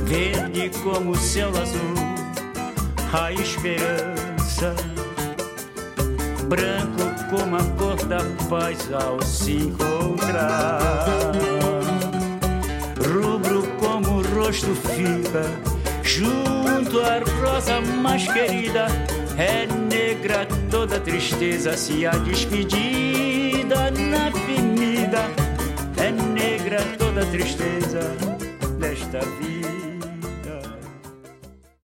verde como o céu azul, a esperança, branco como a cor da paz ao se encontrar, rubro como o rosto fica junto à rosa mais querida. É negra toda tristeza se a despedida na avenida. É negra toda tristeza desta vida.